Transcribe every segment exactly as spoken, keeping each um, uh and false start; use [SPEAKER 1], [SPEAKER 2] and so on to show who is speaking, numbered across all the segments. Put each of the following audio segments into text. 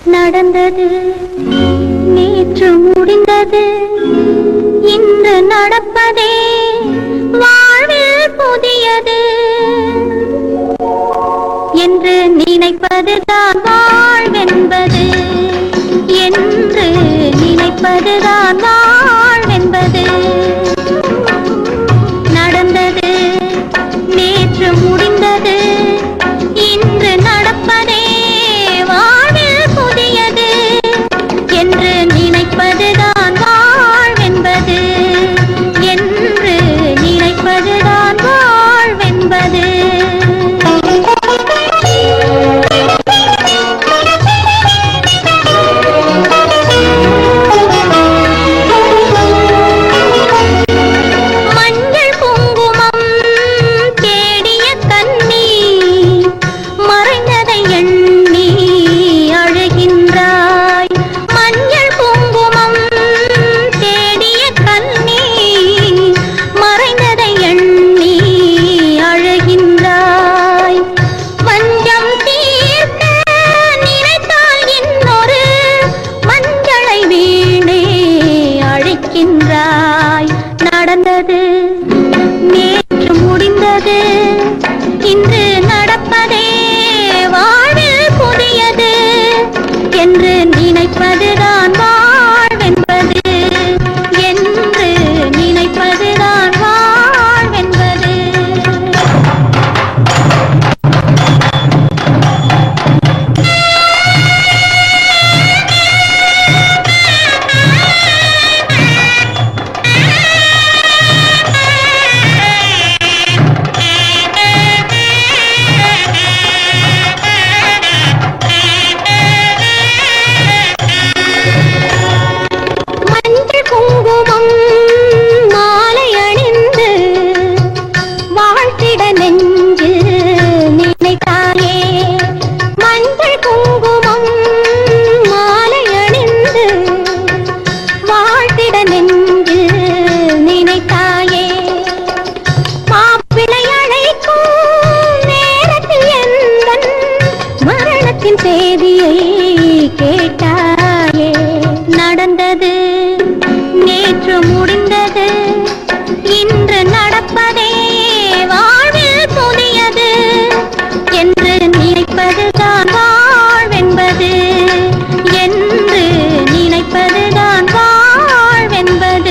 [SPEAKER 1] நடந்தது நேற்று முடிந்தது, இன்று நடப்பதே வாழ்வில் புதியது என்று நினைப்பதுதான் வாழ்வென்பது, என்று நினைப்பதுதான் வாழ்வென்பது. நடந்தது நேற்று முடிந்தது, இன்று நடப்பதே வாழ்வில் புதியது என்று நினைப்பதுதான் வாழ்வென்பது, என்று நினைப்பதுதான் வாழ்வென்பது. நடந்தது நேற்று முடிந்தது, இன்று நடப்பதே வாழ்வில் புதியது என்று நினைப்பதுதான் வாழ்வென்பது, என்று நினைப்பதுதான் வாழ்வென்பது. செய்தியை கேட்டாயே. நடந்தது நேற்று முடிந்தது, இன்று நடப்பதே வாழ்வில் புதியது என்று நினைப்பதுதான் வாழ்வென்பது, என்று நினைப்பதுதான் வாழ்வென்பது.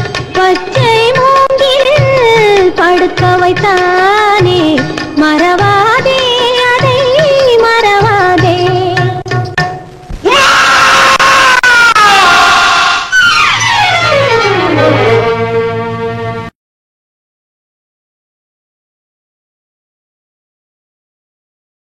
[SPEAKER 1] படுக்க வைத்தானே மறவா